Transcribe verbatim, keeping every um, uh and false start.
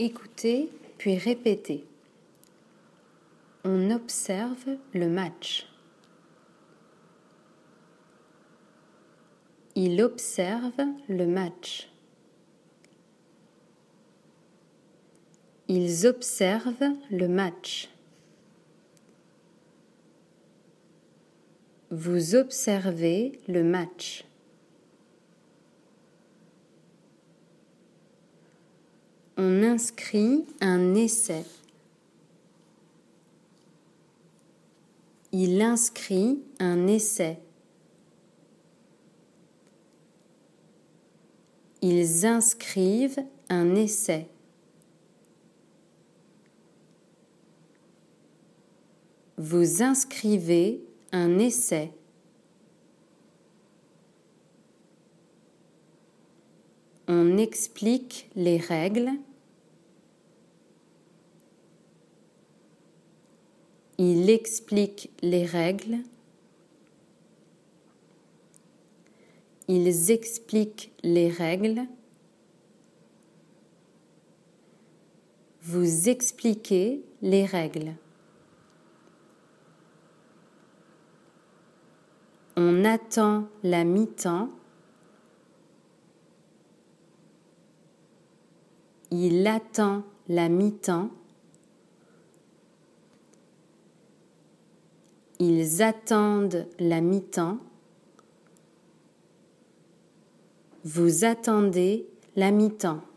Écoutez puis répétez. On observe le match. Il observe le match. Ils observent le match. Vous observez le match. On inscrit un essai. Il inscrit un essai. Ils inscrivent un essai. Vous inscrivez un essai. On explique les règles. Il explique les règles. Ils expliquent les règles. Vous expliquez les règles. On attend la mi-temps. Il attend la mi-temps. Ils attendent la mi-temps. Vous attendez la mi-temps.